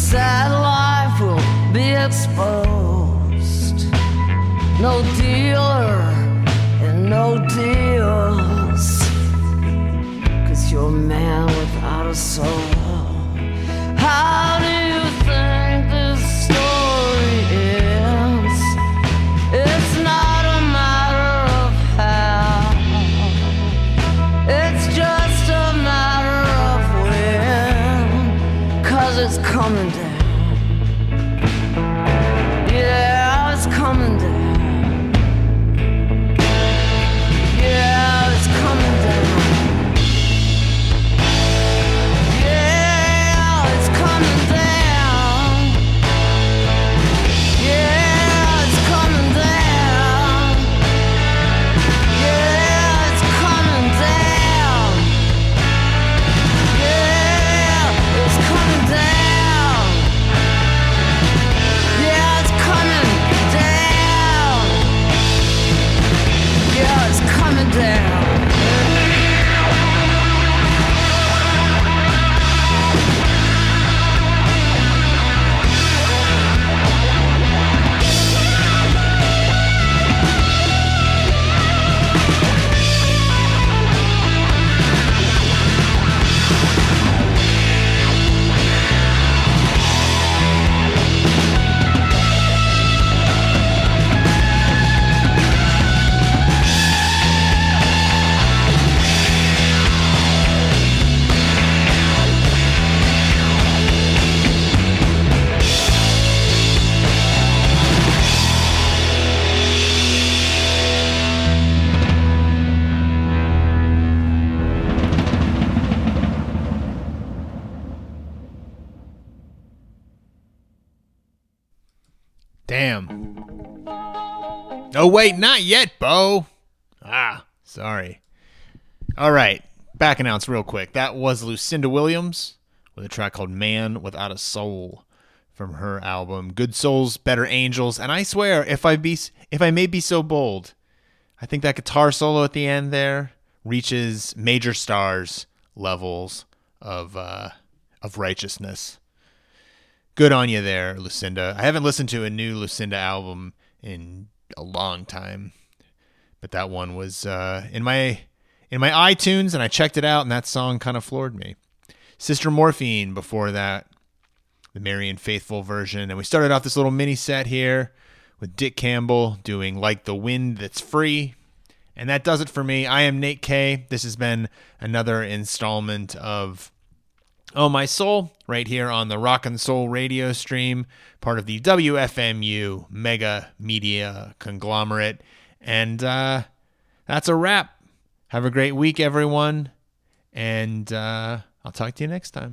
sad life will be exposed. No dealer and no deals, 'cause you're a man without a soul. How do you think this story ends? It's not a matter of how, it's just a matter of when, 'cause it's coming down. Yeah, it's coming down. Yeah, it's coming down. Yeah, it's coming down. Yeah, it's coming down. Yeah, it's coming down. Yeah, it's coming down. Yeah, it's coming down. Yeah, it's coming down. Damn. Oh, wait, not yet, Bo. Sorry. All right, back announce real quick. That was Lucinda Williams with a track called Man Without a Soul from her album Good Souls, Better Angels. And I swear, if I may be so bold, I think that guitar solo at the end there reaches Major Stars levels of righteousness. Good on you there, Lucinda. I haven't listened to a new Lucinda album in a long time, but that one was in my iTunes, and I checked it out, and that song kind of floored me. Sister Morphine before that, the Marian Faithfull version, and we started off this little mini set here with Dick Campbell doing Like the Wind That's Free, and that does it for me. I am Nate K. This has been another installment of Oh My Soul, right here on the Rock and Soul radio stream, part of the WFMU mega media conglomerate. And that's a wrap. Have a great week, everyone. And I'll talk to you next time.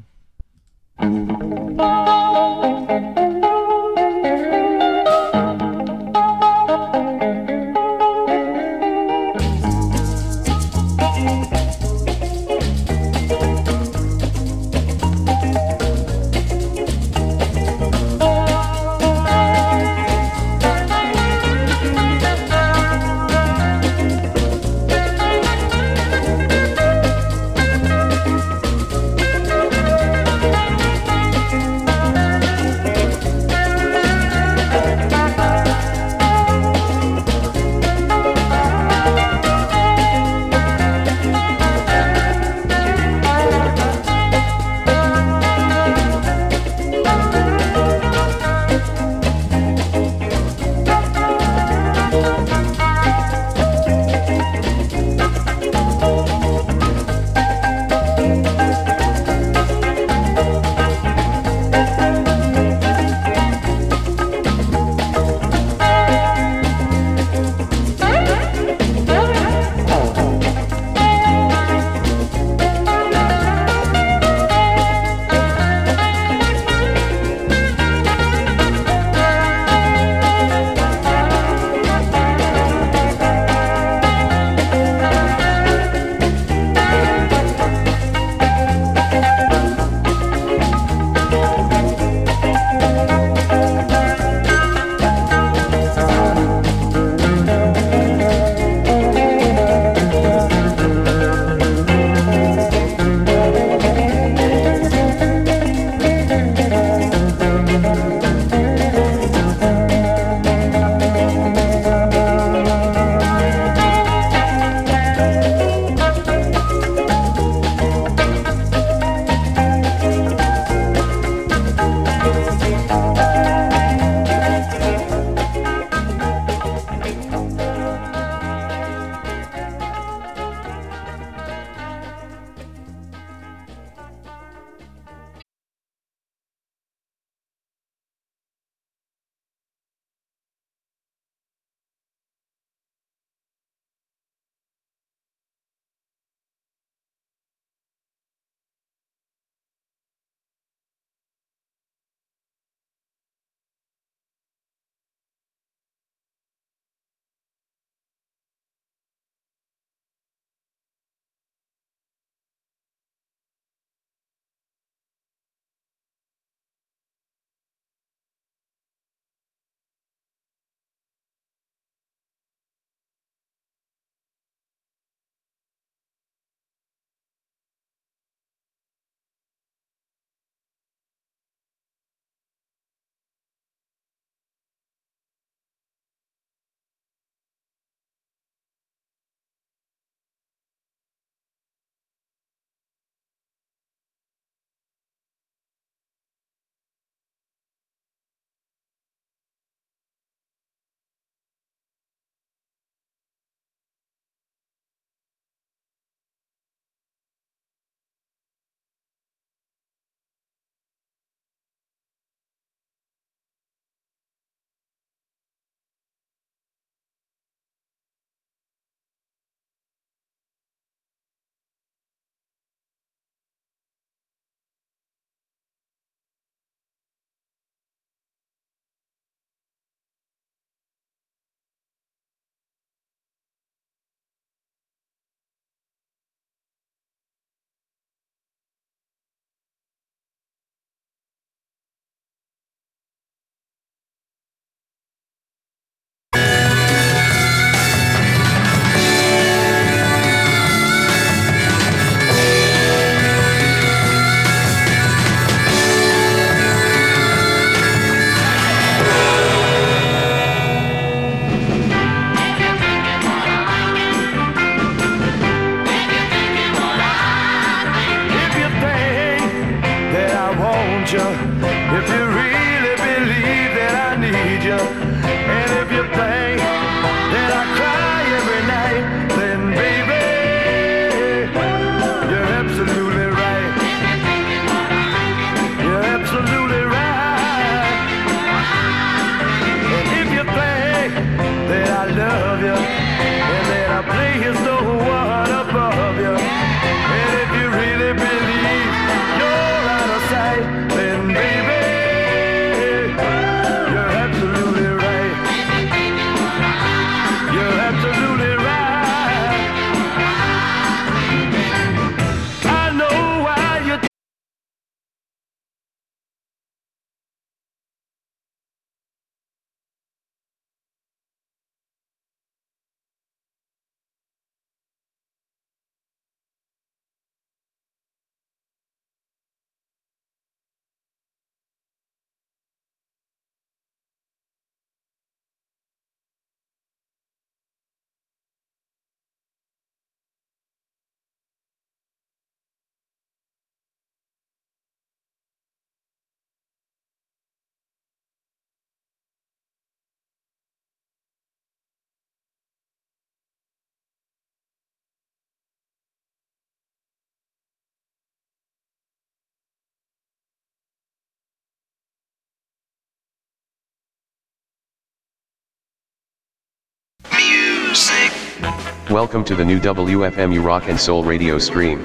Welcome to the new WFMU Rock and Soul radio stream.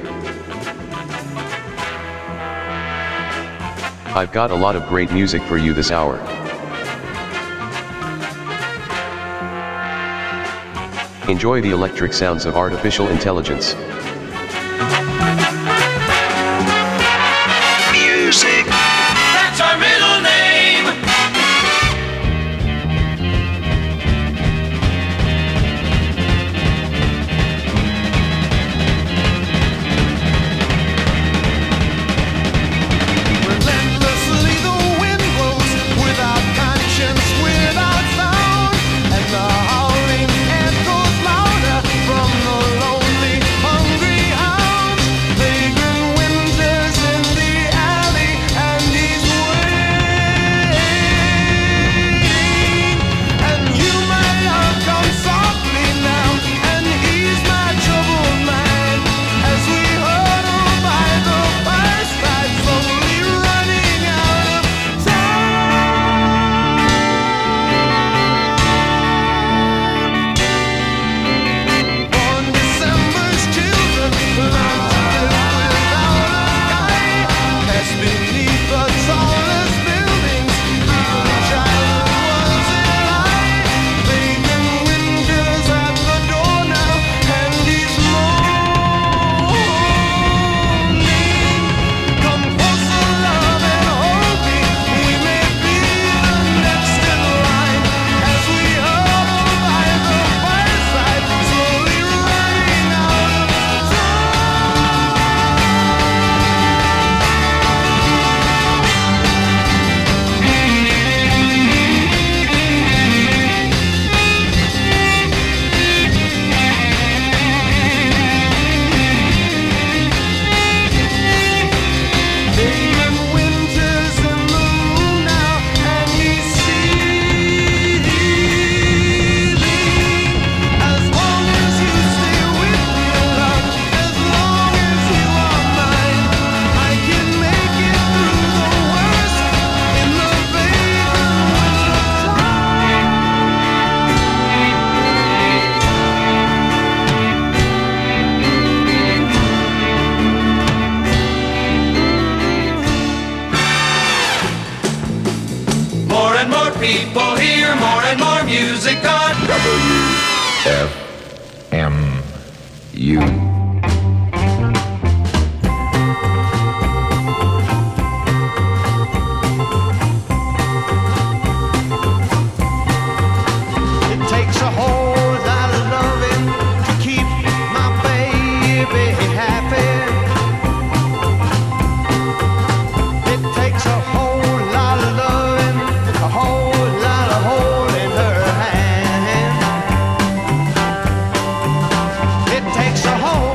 I've got a lot of great music for you this hour. Enjoy the electric sounds of artificial intelligence. Music. That's our middle name. Relentlessly the wind blows without conscience, without sound, and the howling echoes louder from the lonely, hungry hounds. Vagrant winters in the alley, and he's waiting. And you may have come softly now, and ease my troubled mind as we huddle by the fireside, slowly running out of time. On December's children learn to live without a sky. Cast beneath the tallest buildings, even childhood was in line. Vacant winters at the door now, and he's moaning. Come closer, love, and hold me. We may be the next in line as we huddle by the fireside, slowly running out of Vagrant winters in the moon now, and he's seething. As long as you stay with me, love, as long as you are mine, I can make it through the worst in the vagrant winter time. More and more people hear more and more music on WFMU. It takes a whole lot of loving to keep my baby happy. It takes a whole lot of loving, a whole lot of holding her hand. It takes a whole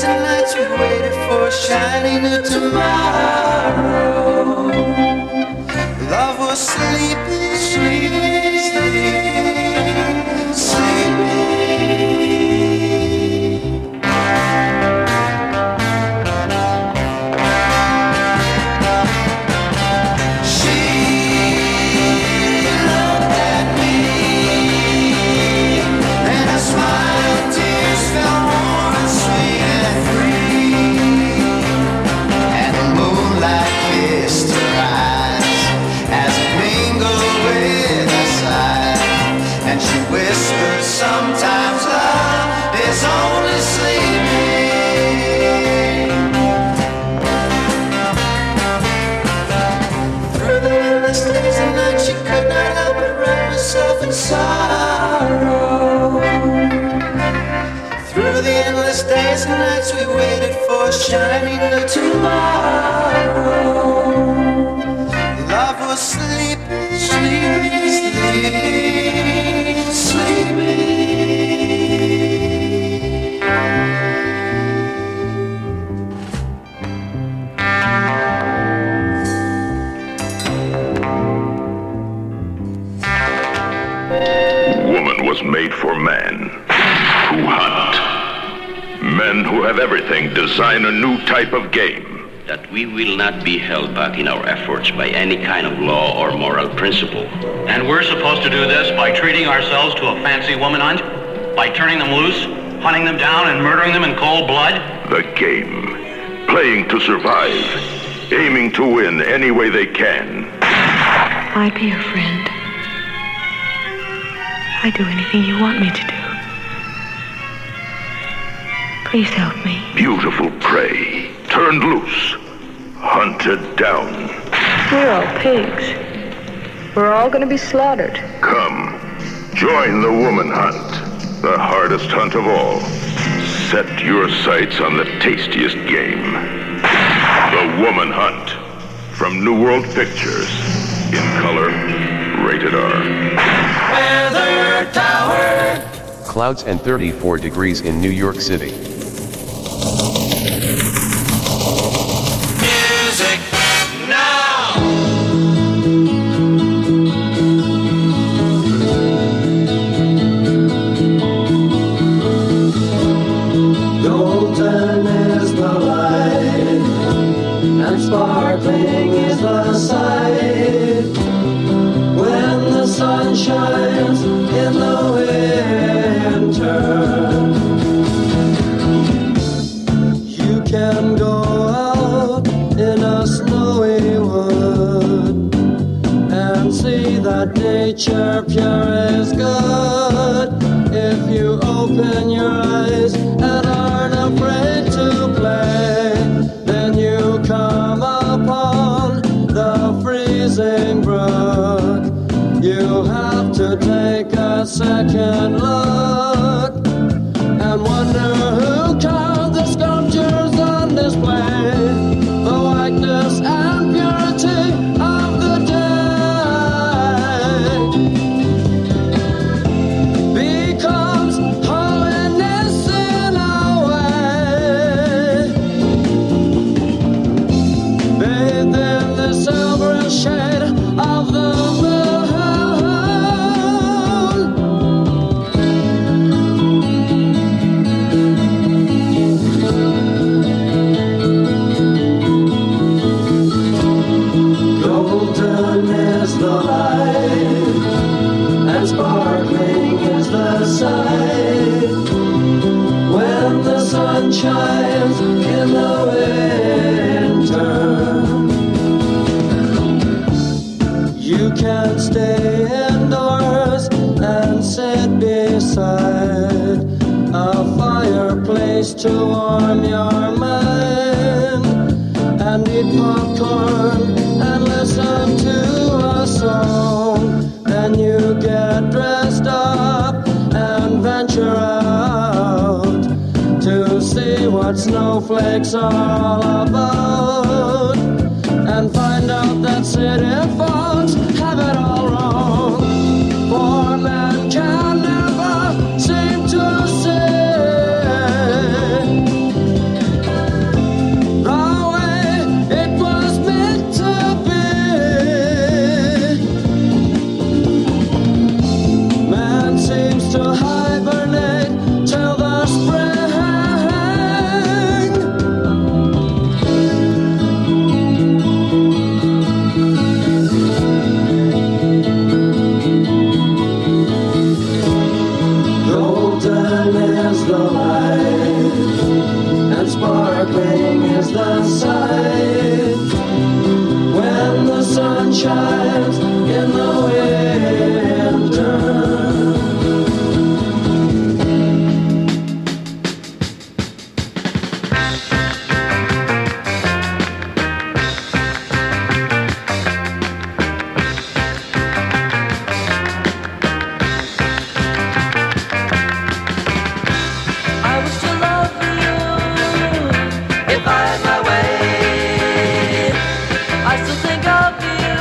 and nights we waited for a shiny new tomorrow. Love was sleeping, sleeping, sleeping, sleeping. She looked at me, and her smile and tears fell warm and sweet and free. And the moonlight kissed her eyes as it mingled with her sighs. And she whispered, sometimes love is only sleeping. Through the endless days and nights she could not help but wrap herself in sorrow. Through the endless days and nights we waited for a shiny new tomorrow. Love was sleeping, sleeping, sleeping, sleeping. Woman was made for man, who hunt. Men who have everything design a new type of game. That we will not be held back in our efforts by any kind of law or moral principle. And we're supposed to do this by treating ourselves to a fancy woman hunt? By turning them loose, hunting them down, and murdering them in cold blood? The game. Playing to survive. Aiming to win any way they can. I'd be your friend. I'd do anything you want me to do. Please help me. Beautiful prey. Turned loose. Hunted down. We're all pigs. We're all going to be slaughtered. Come. Join the woman hunt. The hardest hunt of all. Set your sights on the tastiest game. The Woman Hunt. From New World Pictures. In color. Rated R. Weather Tower. Clouds and 34 degrees in New York City. Music now. Golden is the light, and sparkling is the sight. When the sun shines in the winter, you can go out in a snowy wood and see that nature pure is good. If you open your eyes and aren't afraid to play, then you come upon the freezing brook. You have to take a second look and wonder who carved the sculptures on display. The whiteness and purity of the day becomes holiness in a way. Bathed in the silver shade of the moon. Golden is the light, and sparkling is the sight. When the sun shines in the winter, you can stay indoors and sit beside a fireplace to warm your mind, and eat popcorn and listen to a song. Then you get dressed up and venture out to see what snowflakes are all about, and find out that city folks have it all wrong. For man can never seem to see chimes in the winter. I would still love you if I had my way. I still think of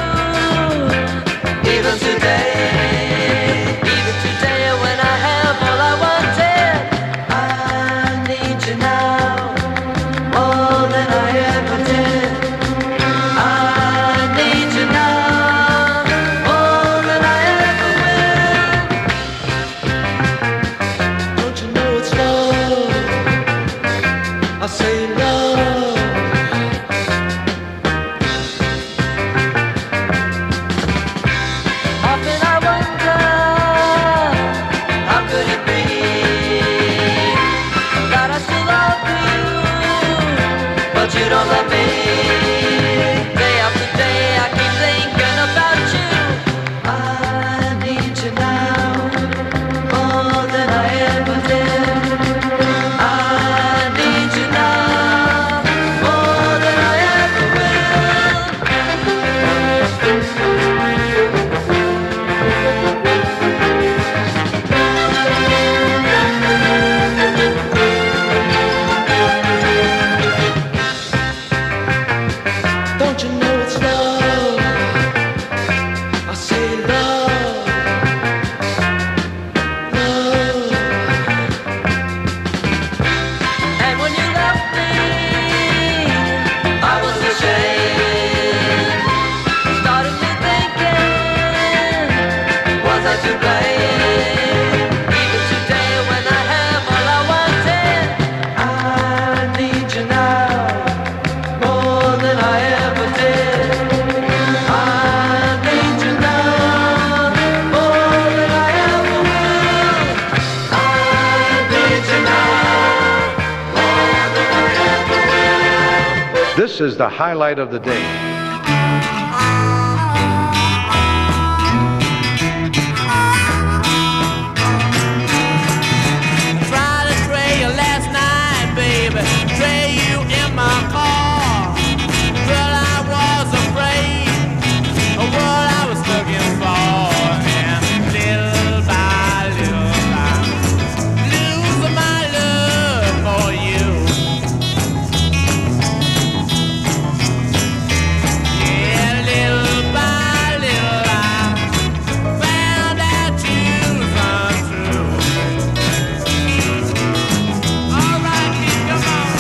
you even today. Even today when I have all I wanted. I need you now more than I ever did. I need you now more than I ever will. Don't you know it's love? I say love. Often I wonder, how could it be that I still love you, but you don't love me? Day after day I keep thinking about you. I need you now more than I ever did. I need you now more than I ever will. Don't you know it's love? I say love, love. And when you left me, I was ashamed. Started to thinking, was I to blame? Even today when I have all I wanted, I need you now more than I ever did. I need you now more than I ever will. I need you now more than I ever will. This is the highlight of the day. Tried to stray you last night, baby. Stray you in my car. But I was afraid of what I was looking for. And little by little, I lose my love for you. Yeah, little by little, I found out you's untrue. All right, kid, come on.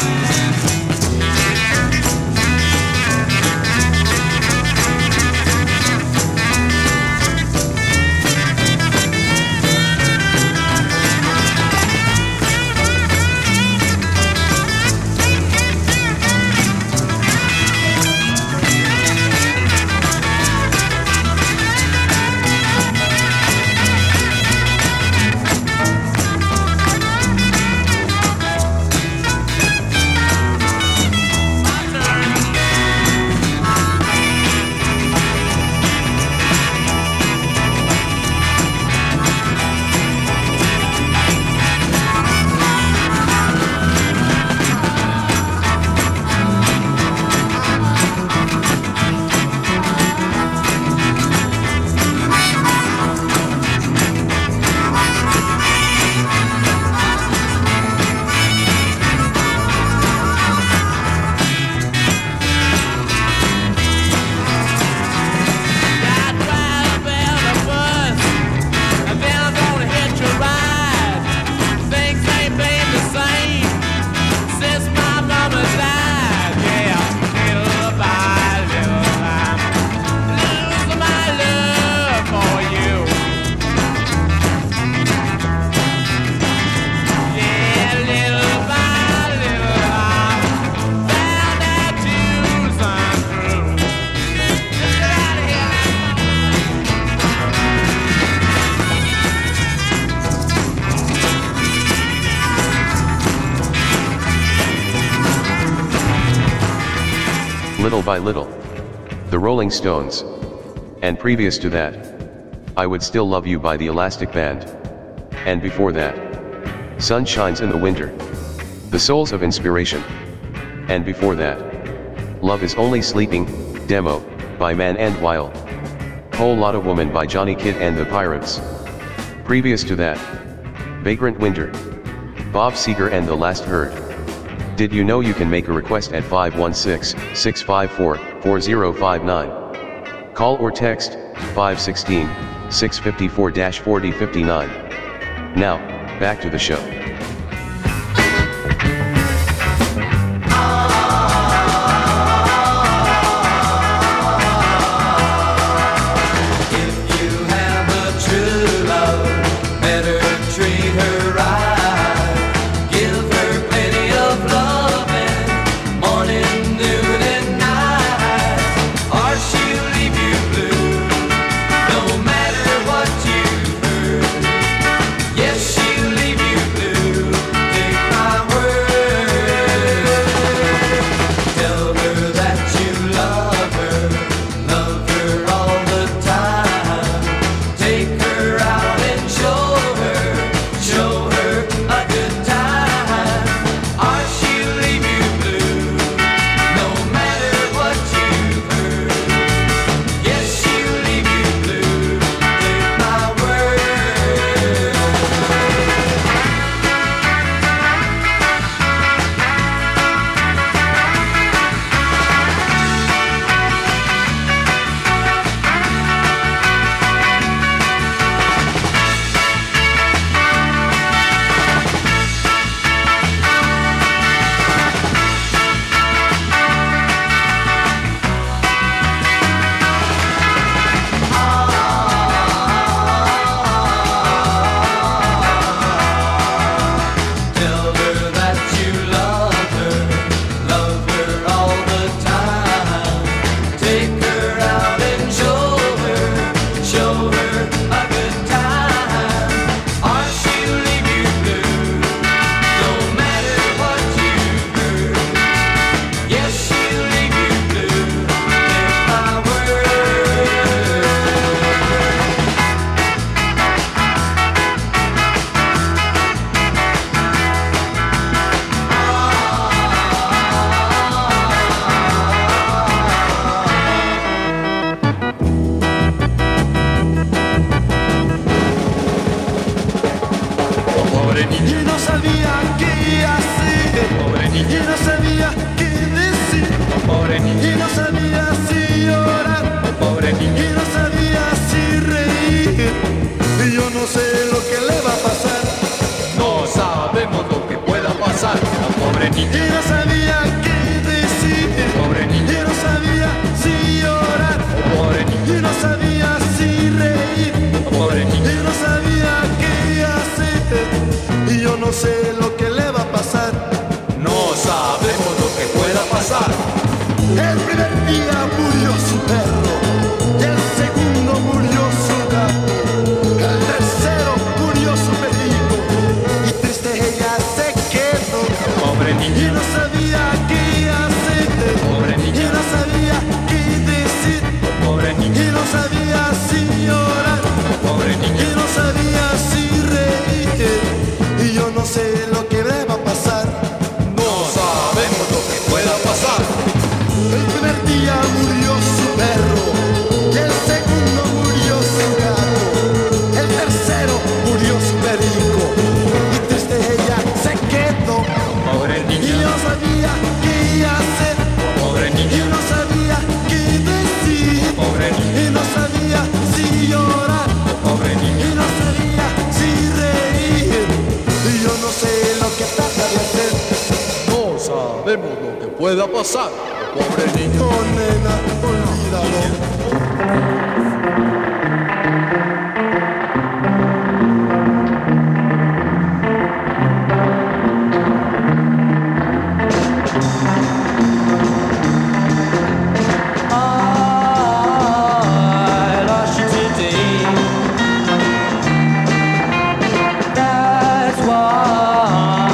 Little by Little. The Rolling Stones. And previous to that, I Would Still Love You by the Elastic Band. And before that, Sun Shines in the Winter, The Souls of Inspiration. And before that, Love Is Only Sleeping, Demo, by Man and Weil. Whole Lotta Woman by Johnny Kidd and the Pirates. Previous to that, Vagrant Winter, Bob Seger and The Last Herd. Did you know you can make a request at 516-654-4059? Call or text 516-654-4059. Now, back to the show.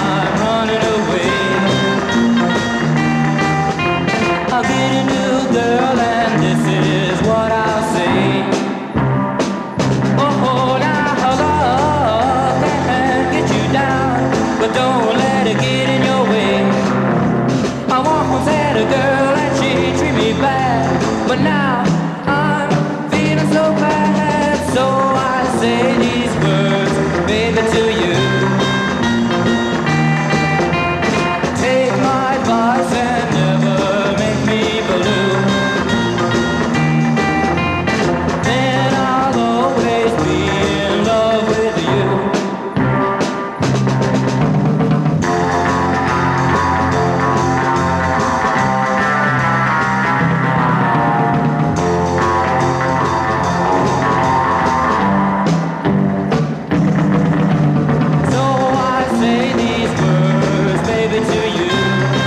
I'll get a new girl. But now I'm feeling so bad, so I say these words, baby, to you. Take my advice and never make me blue. Then I'll always be in love with you. So I say these words, baby, to you.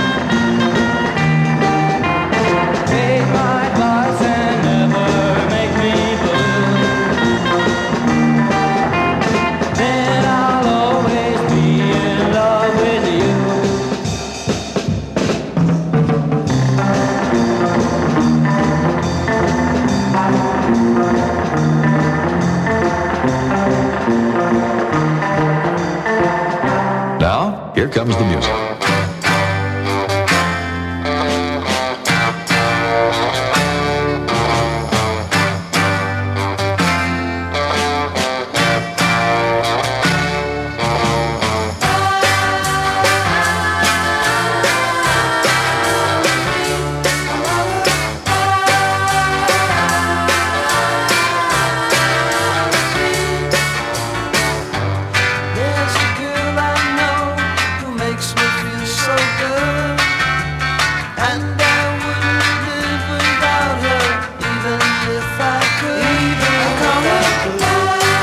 Take my advice and never make me blue. Then I'll always be in love with you. Now, here comes the music. There's a girl I know who makes me feel so good, and I wouldn't live without her, even if I could. I call her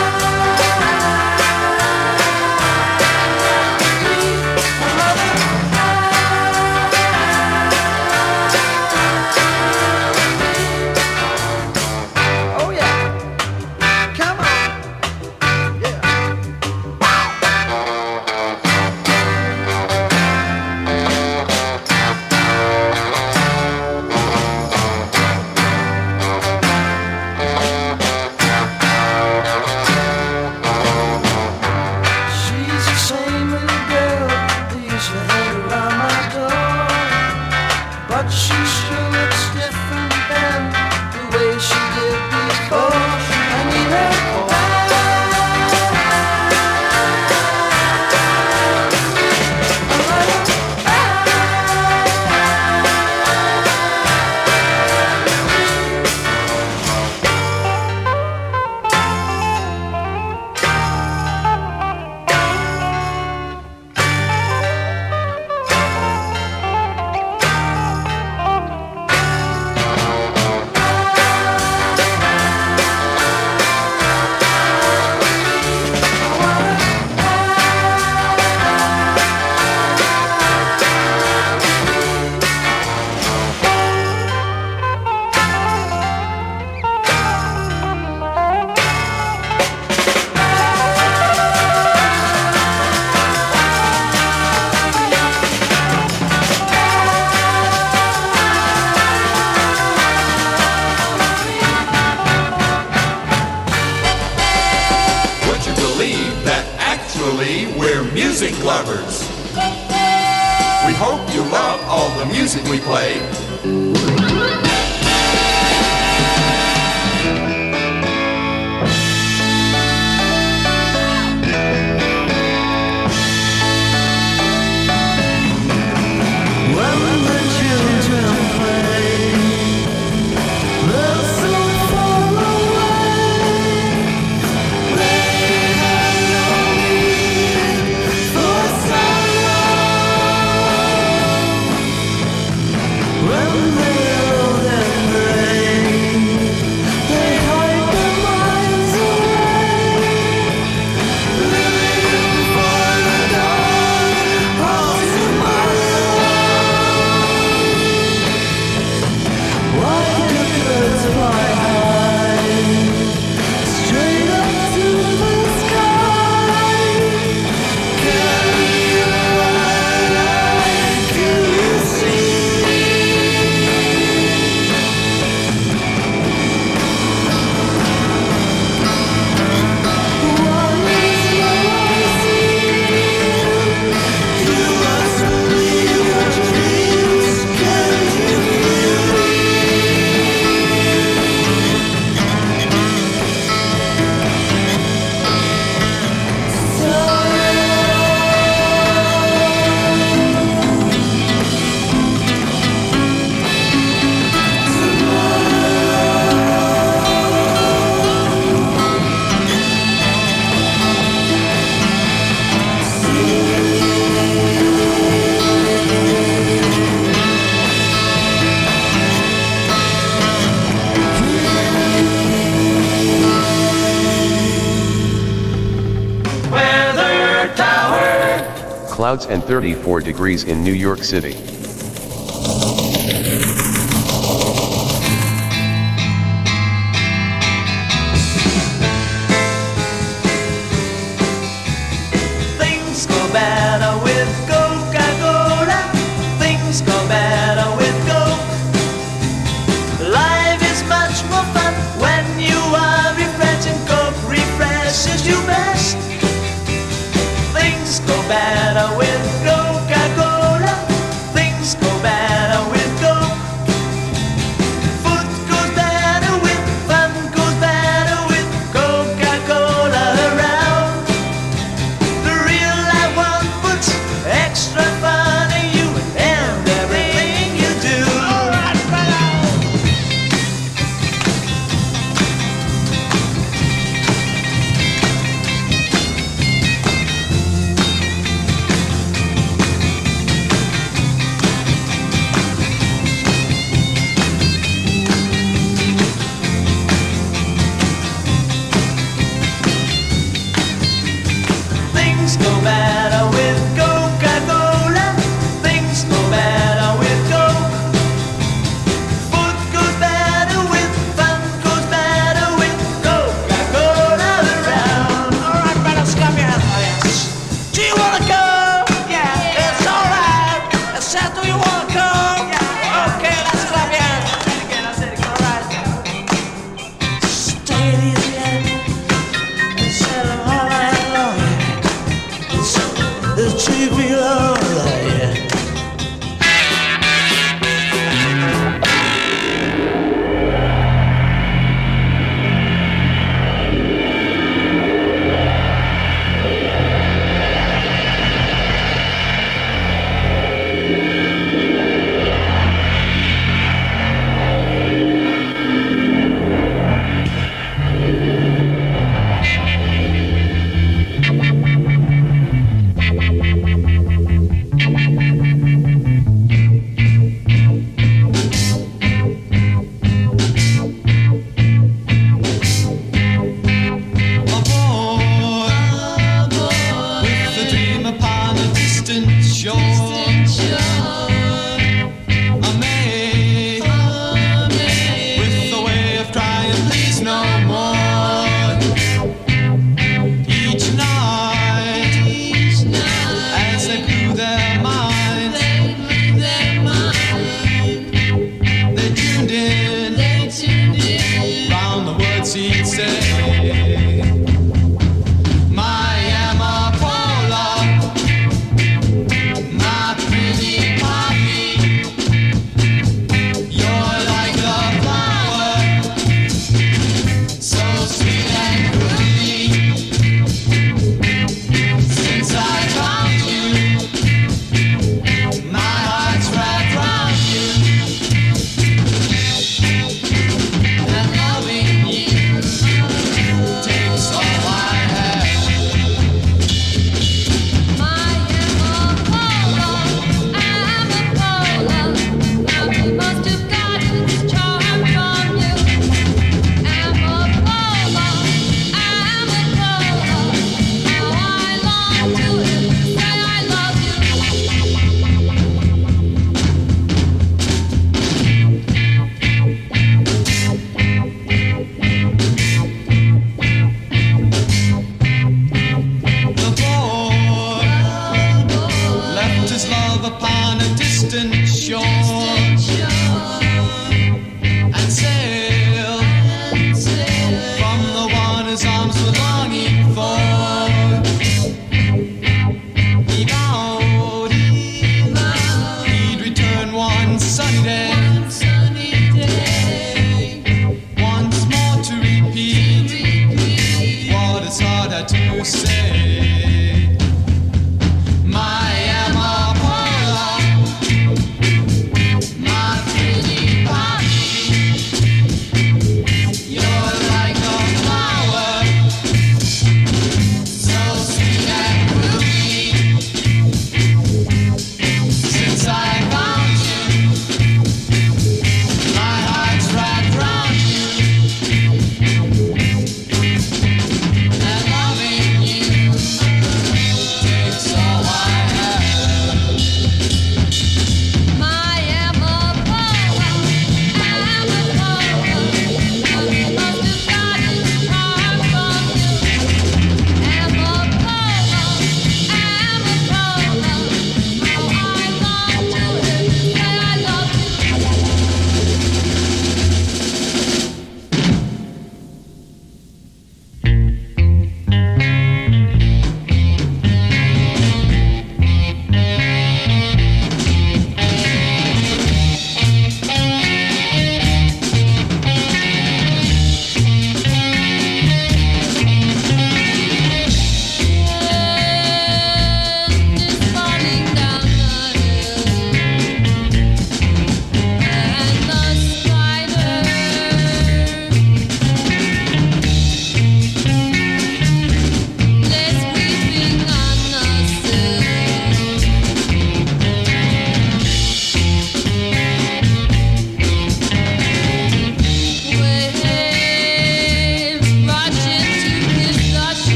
oh yeah, come on, yeah. She's the same little girl who used to hang around my door, but she sure looks different than the way she did before. I need her. Would you believe that actually we're music lovers? We hope you love all the music we play. When the children play, they'll soon fall away. They have no need for sorrow. When they Clouds and 34 degrees in New York City. Things go better with Coca-Cola. Things go better with Coke. Life is much more fun when you are refreshing. Coke refreshes you best. Things go better with Coca-Cola. Things go better with Coke. Food goes better with, fun goes better with Coca-Cola around. The real life one puts extra fun in you and everything you do. Alright, things go better with Coca-Cola. Things go better with Coke. Food goes better with, fun goes better with Coca-Cola around. Alright, better scrub your hands. Do you wanna go? Yeah, it's alright. I said, do you wanna go? Yeah. Okay, let's clap your hands. Again, I said, alright. Stay easy and said, all right, long. The tree below, yeah. With a dream upon a distant shore. A maid with a way of trying, please no more. Each night, as they blew their minds, they tuned in. Round the words he'd say. My Amapola, my pretty poppy, you're like a flower, so sweet and groovy. Since I found you, my heart's wrapped around you, and loving you takes all I have. The boy left his love upon a distant shore and sailed from the one his arms were longing for. He vowed he'd return one sunny day, once more to repeat what his heart had to say. My Amapola, my pretty poppy, you're like a flower, so sweet and groovy. Since I found you, my heart's wrapped around you, and loving you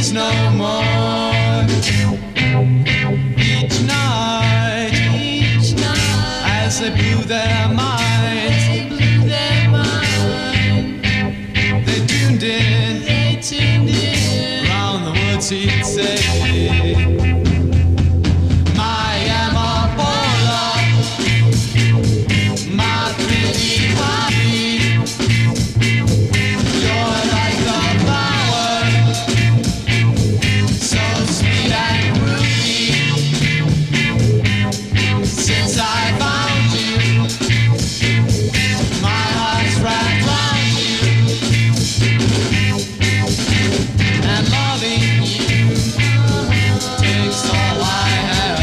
is no more. Each night, as they blew their minds, they tuned in, round the woods he'd say, my Amapola, my pretty poppy, you're like a flower, so sweet and groovy. Since I found you, my heart's wrapped round you, and loving you takes all I have.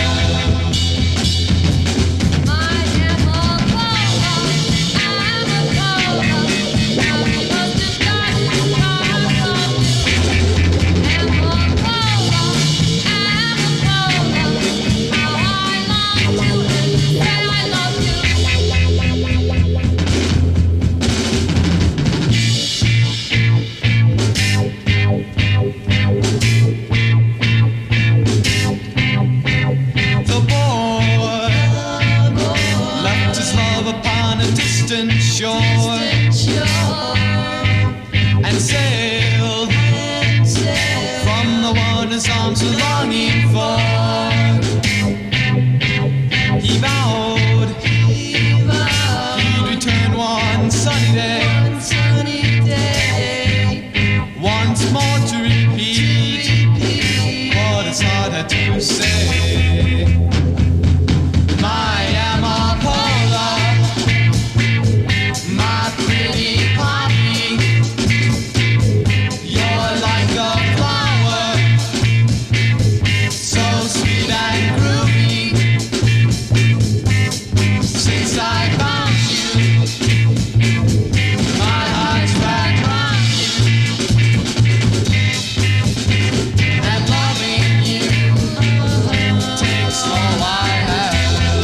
The boy left his love upon a distant shore and sailed from the one his arms were longing for. He vowed he'd return one sunny day, once more to repeat what his heart had to say. My Amapola, my pretty poppy, you're like a flower, so sweet and groovy. Since I found you, my heart's wrapped round you, and loving you takes all I have.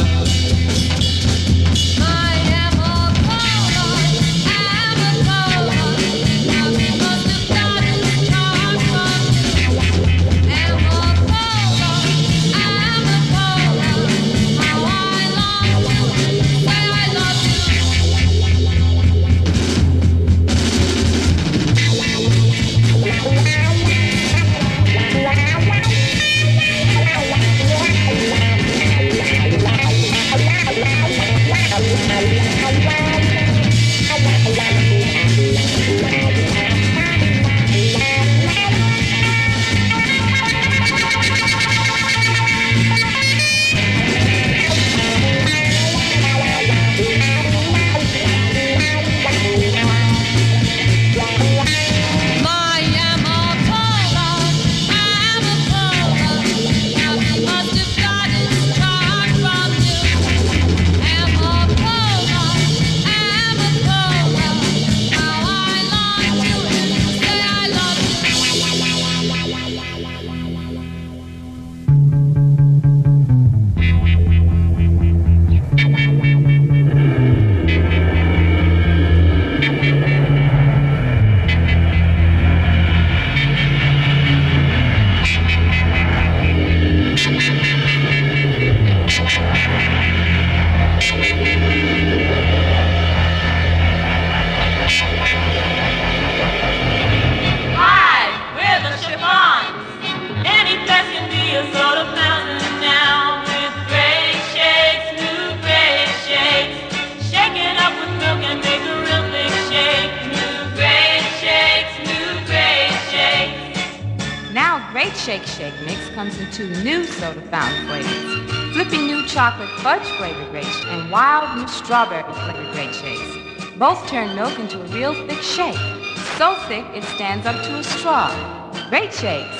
Great Shake Shake Mix comes in 2 new soda fountain flavors. Flippy new chocolate fudge flavored Great Shake and wild new strawberry flavored Great Shakes. Both turn milk into a real thick shake. So thick it stands up to a straw. Great Shakes.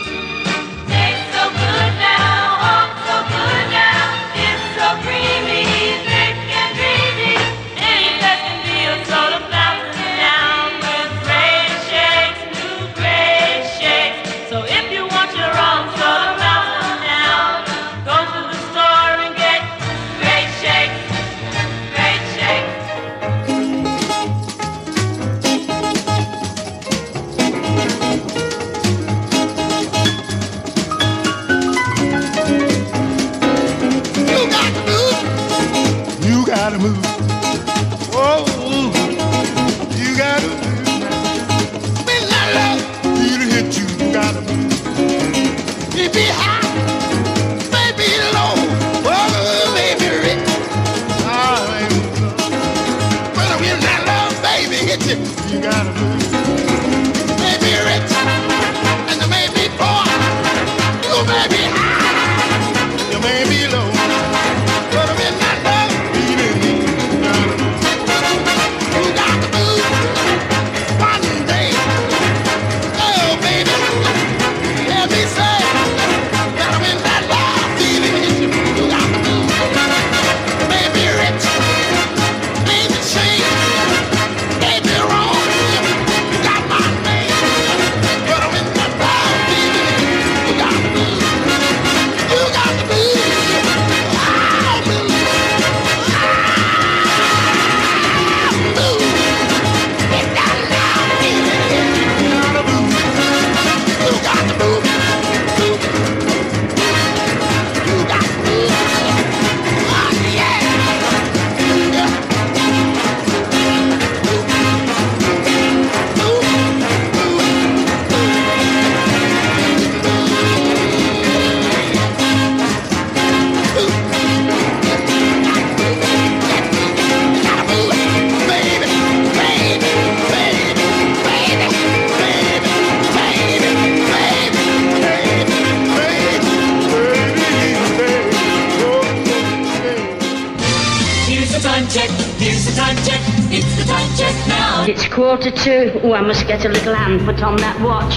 Tastes so good now, oh so good now. It's so creamy, thick and dreamy. Any that can be a soda fountain now with Great Shakes, new Great Shakes. So if you want your own soda fountain now, go to the store and get Great Shakes, Great Shakes. 2:45. Oh, I must get a little hand put on that watch.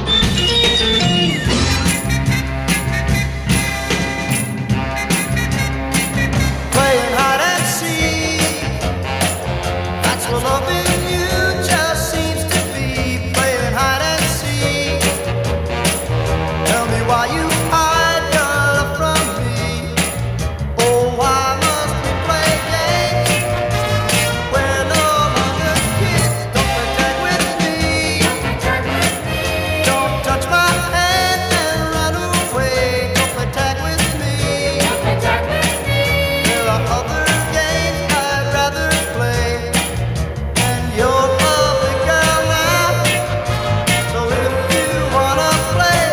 Playing hide and seek. That's what loving you just seems to be. Playing hide and seek. Tell me why you hide your love from me. Oh, why must we play games? We're no longer kids. Don't play tag with me. Don't touch my hand and run away. Don't play tag with me. There are other games I'd rather play. And you're a lovely girl now. So if you wanna play,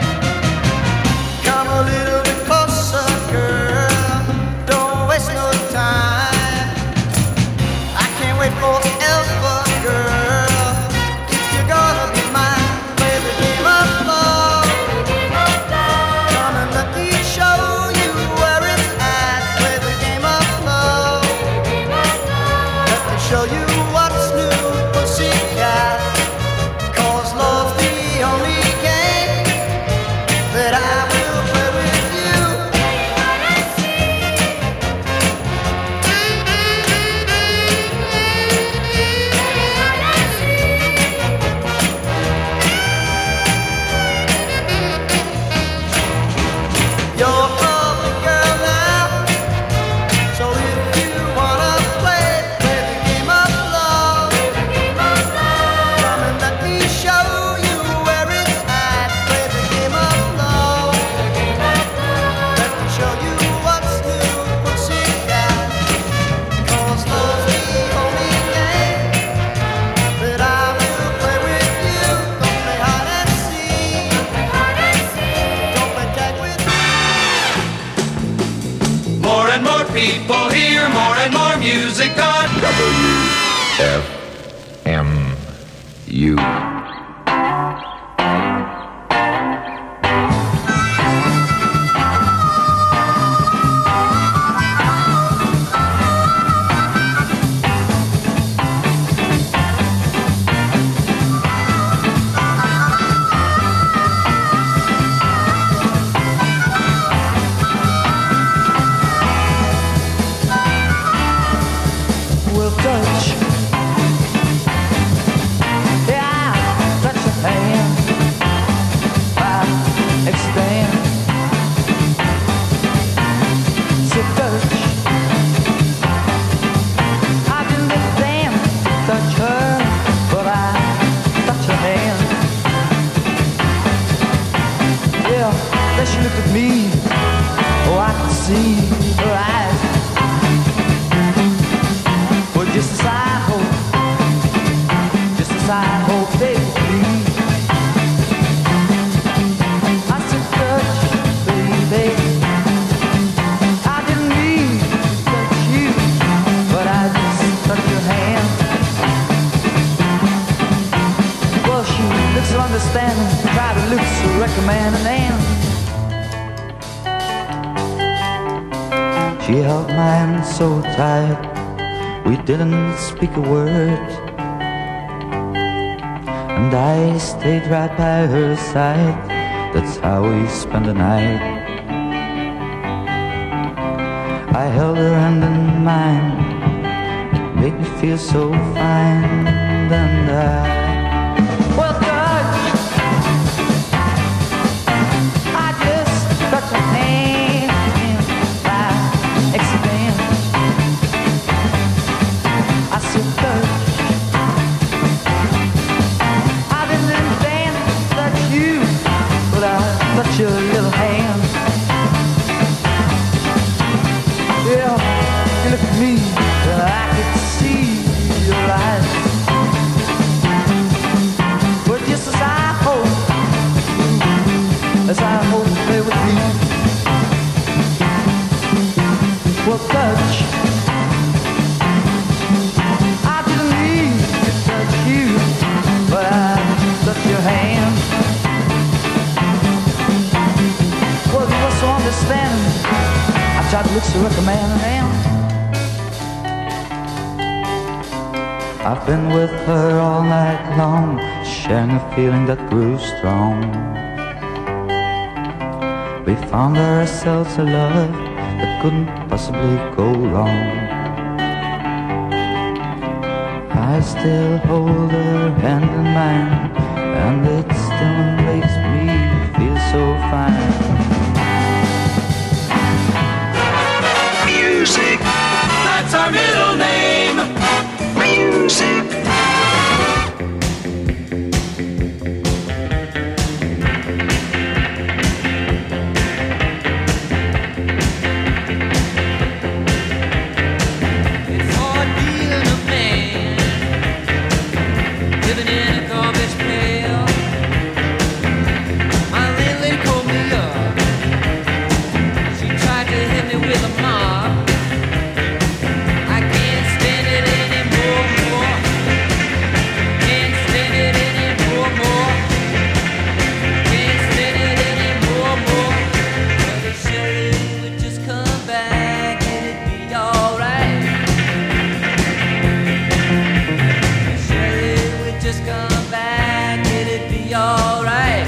come a little bit closer, girl. Don't waste no time. I can't wait forever, girl. If you're gonna be mine, play the game of love. Come and let me show you where it's at. Play the game of love. Let me show you what's new, pussycat. 'Cause love's the only game that I will play with you. You're a lovely girl now. So if you wanna play the game of love. Come and let me show you where it's at. Play the game of love. Let me show you what's new, pussycat. 'Cause love's the only game that I will play with you. Don't play hide and seek. Don't play tag with me. More and more people hear more and more music on WFMU. We'll touch. Yeah, touch your hand. I extend. So touch. I didn't understand to touch her, but I touch her hand. Yeah, then she looked at me. Oh, I could see her eyes. But just as I hope they would be. I said, touch, baby. I didn't mean to touch you, but I just touched your hand. Well, she looks so understanding, tried to look so recommending, and she held my hand so tight. We didn't speak a word, and I stayed right by her side. That's how we spent the night. I held her hand in mine, it made me feel so fine. And well, touch. I just touched her hand by accident. I said, touch. I didn't understand to touch you, but I touched your little hand. Yeah, you look at me, and I could see your eyes. But just as I hope they would be. Well, touch. I didn't mean to touch you, but I touched your hand. Well, you were so understanding. I tried to look so recommending, and I've been with her all night long, sharing a feeling that grew strong. We found ourselves a love that couldn't possibly go wrong. I still hold her hand in mine, and it still makes me feel so fine. Music, that's our middle name. Music. It's hard being a man, living in a garbage pail. My landlady called me up. She tried to hit me with a mop. I can't stand it anymore. Can't stand it anymore. Can't stand it anymore. But if Shirley would just come back, it'd be alright. If Shirley would just come back, it'd be alright.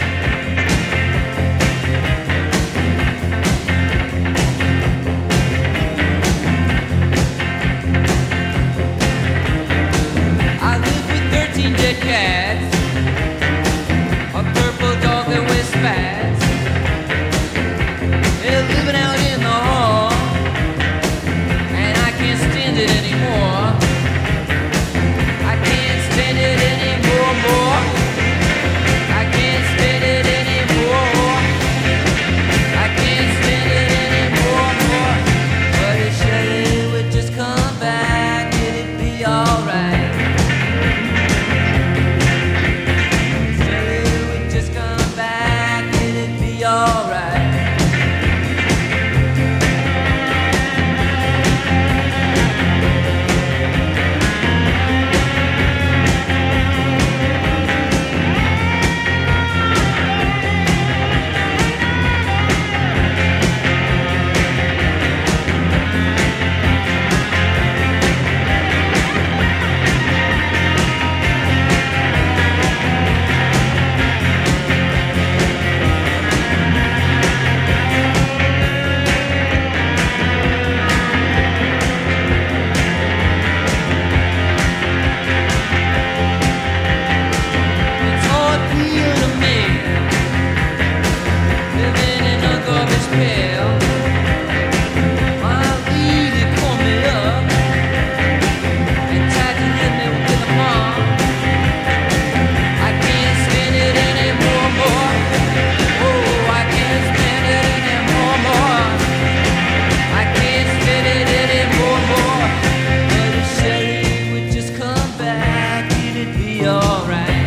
I live with 13 dead cats, a purple dog that wears spats. They're living out in the hall, and I can't stand it anymore. I can't stand it anymore. I can't stand it anymore. I can't stand it anymore. But if Shirley would just come back, it'd be alright. Shirley would just come back, it'd be alright. It's hard being a man, living in a garbage pail. My lady called me up and tried to hit me with a mop. I can't stand it anymore. Oh, I can't stand it anymore. I can't stand it anymore. But if Shirley would just come back, it'd be alright.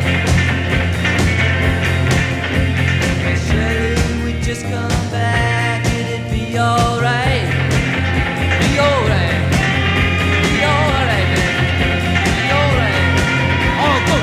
If Shirley would just come back, it'd be alright. Be alright. Be alright, man. Be alright. Oh, go.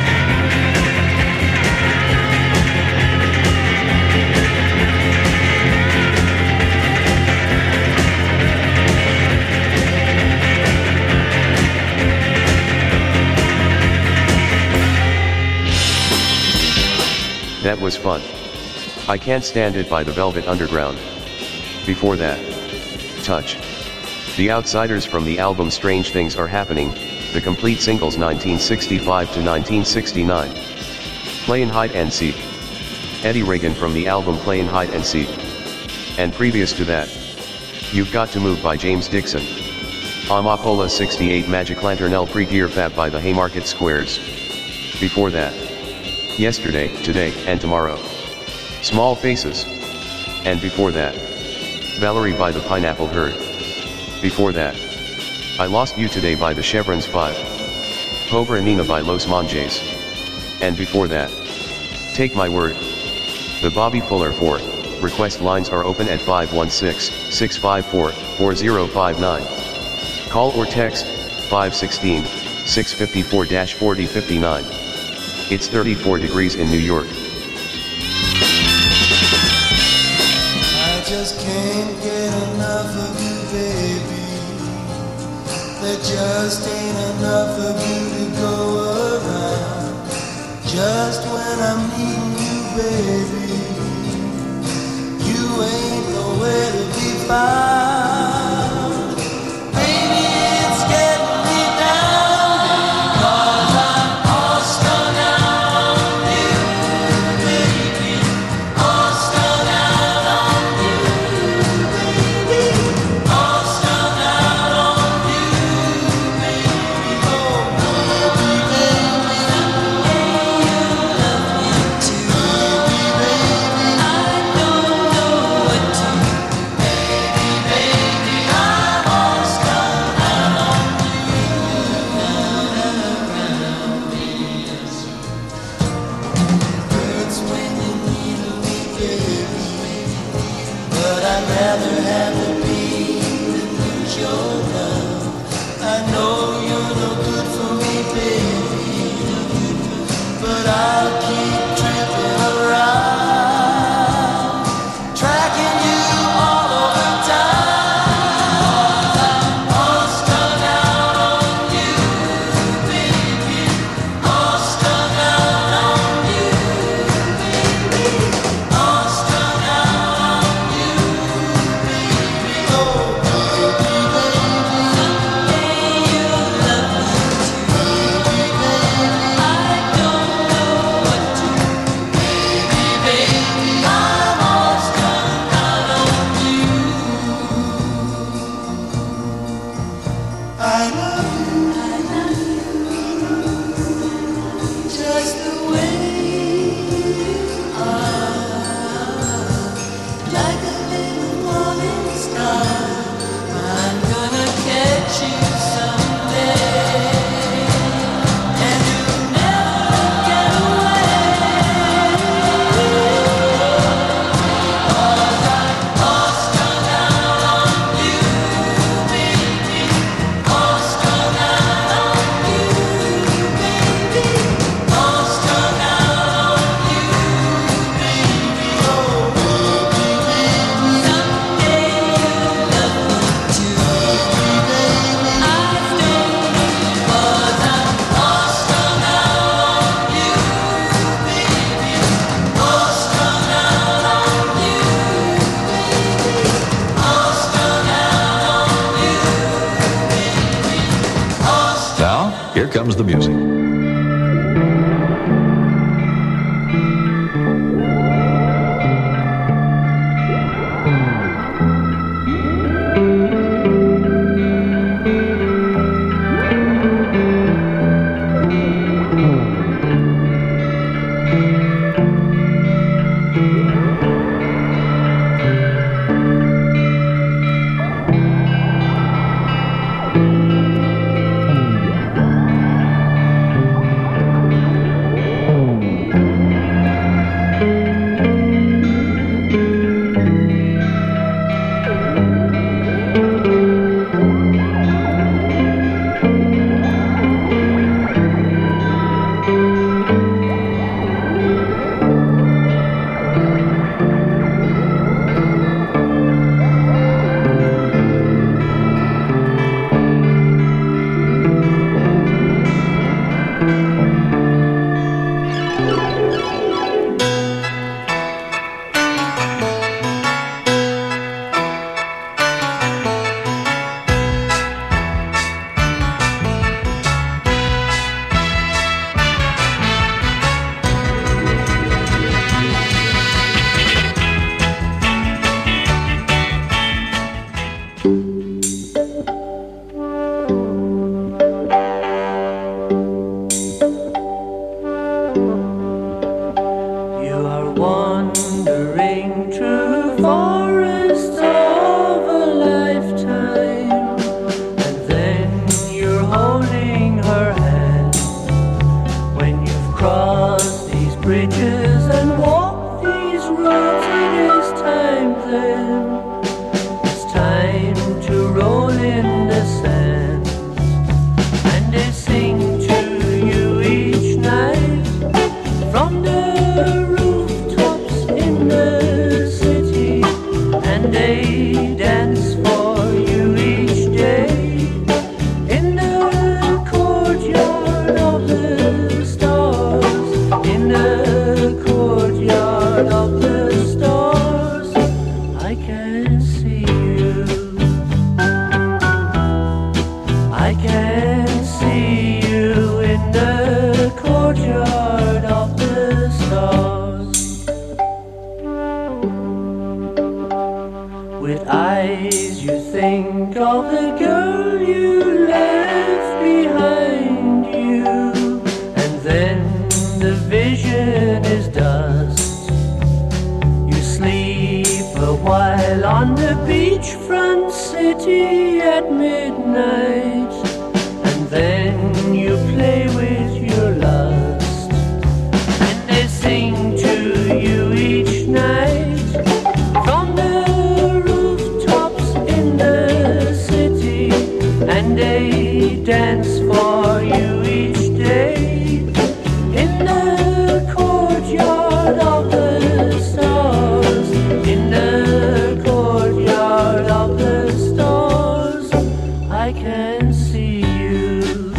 That was fun. I Can't Stand It by the Velvet Underground. Before that, Touch. The Outsiders from the album Strange Things Are Happening, the complete singles 1965 to 1969. Playin' Hide and Seek. Eddie Reagan from the album Playin' Hide and Seek. And previous to that, You've Got to Move by James Dixon. Amapola 68 Magic Lantern El Pre-Gear Fab by the Haymarket Squares. Before that, Yesterday, Today, and Tomorrow. Small Faces. And before that, Valerie by the Pineapple Herd. Before that, I Lost You Today by the Chevrons 5. Pobre Nina by Los Monjes. And before that, Take My Word. The Bobby Fuller 4. Request lines are open at 516-654-4059. Call or text 516-654-4059. It's 34 degrees in New York. I just can't get enough of you, baby. There just ain't enough of you Just when I'm needing you, baby, you ain't nowhere to be found. Baby, it's getting me down because I'm all strung out on you, baby. All strung out on you, baby. All strung out on you, baby. Oh, baby, baby. But I'd rather have the pain than lose your love. I know you're no good for me, baby, but I'll keep tripping around, tracking you all over town. I'm all strung out on you, baby. All strung out on you, baby. All strung out on you, baby. Oh, baby, baby. Someday you'll love me too, baby, baby. I don't know what to do, baby, baby. I'm all strung out on you. I love you, just the way you are, like a little morning star. I'm gonna catch you someday, and you'll never get away. 'Cause I'm all strung out on you, baby. All strung out on you, baby. All strung out on you, baby. Oh, baby, baby. Someday you'll love me too, baby, baby. I don't know, 'cause I'm all strung out on you, baby. All strung out on you, baby. All strung out on you, baby. All strung. Now, here comes the music. of the stars, I can see you. I can see you in the courtyard of the stars. With eyes you think of the girl you left behind you, and then the vision is dust. You sleep a while on the beachfront city at midnight, and then you play with your lust, and they sing to you each night from the rooftops in the city, and they dance for you each day in the courtyard of the stars, in the courtyard of the stars, I can see you.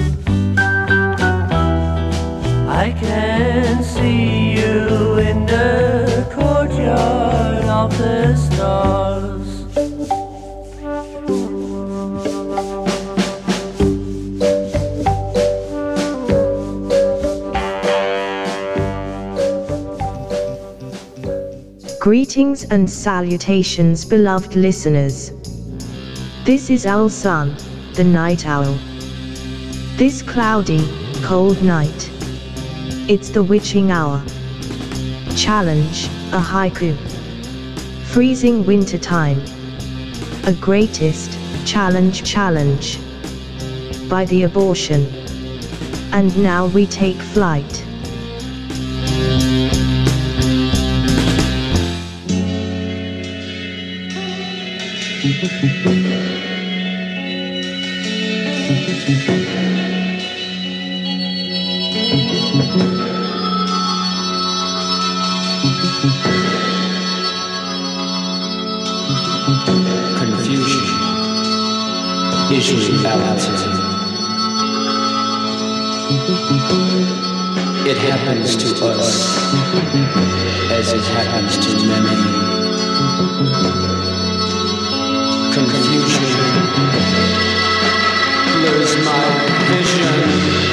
I can see you in the courtyard of the stars. Greetings and salutations, beloved listeners. This is Owl Sun, the night owl. This cloudy, cold night, it's the witching hour. Challenge, a haiku. Freezing winter time. A greatest challenge by the abortion. And now we take flight. Confusion is reality. It happens to us as it happens to many. Confusion blurs my vision.